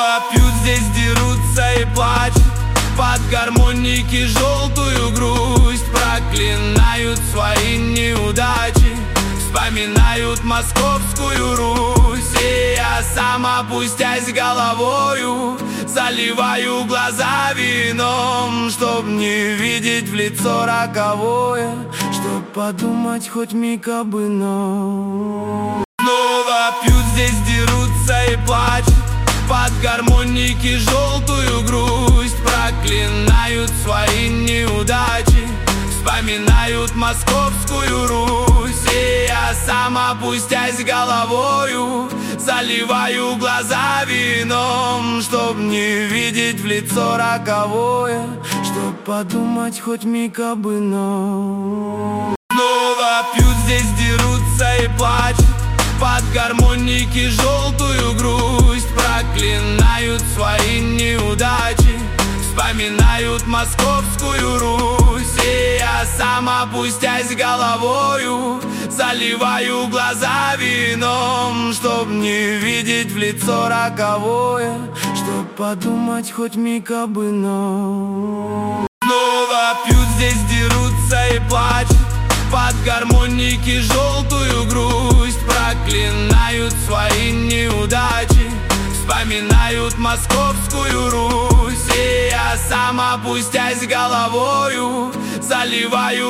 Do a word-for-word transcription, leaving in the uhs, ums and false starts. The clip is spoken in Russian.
Снова пьют, здесь дерутся и плачут под гармоники желтую грусть. Проклинают свои неудачи, вспоминают московскую Русь. И я сам, опустясь головою, заливаю глаза вином, чтоб не видеть в лицо роковое, чтоб подумать хоть миг об ином. Снова пьют, здесь дерутся и плачут под гармоники желтую грусть. Проклинают свои неудачи, вспоминают московскую Русь. И я сам, опустясь головою, заливаю глаза вином, чтоб не видеть в лицо роковое, чтоб подумать хоть миг об ином. Снова пьют, здесь дерутся и плачут под гармоники желтую грусть. Проклинают свои неудачи, вспоминают московскую Русь. И я сам, опустясь головою, заливаю глаза вином, чтоб не видеть в лицо роковое, чтоб подумать хоть миг об ином. Снова пьют, здесь дерутся и плачут под гармоники желтую грусть. Проклинают свои неудачи, вспоминают московскую Русь. И я сам, опустясь головою, заливаю